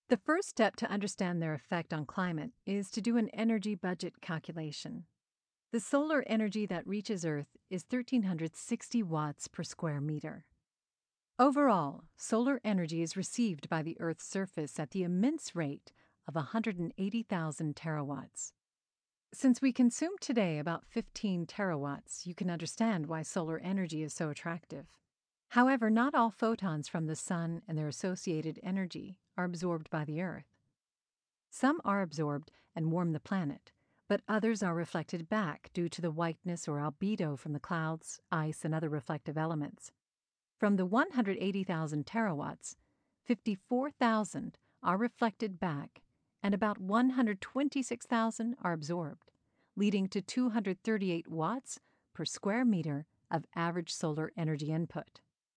The first step to understand their effect on climate is to do an energy budget calculation. The solar energy that reaches Earth is 1,360 watts per square meter. Overall, solar energy is received by the Earth's surface at the immense rate of 180,000 terawatts. Since we consume today about 15 terawatts, you can understand why solar energy is so attractive. However, not all photons from the sun and their associated energy are absorbed by the Earth. Some are absorbed and warm the planet, but others are reflected back due to the whiteness or albedo from the clouds, ice, and other reflective elements. From the 180,000 terawatts, 54,000 are reflected back and about 126,000 are absorbed, leading to 238 watts per square meter of average solar energy input.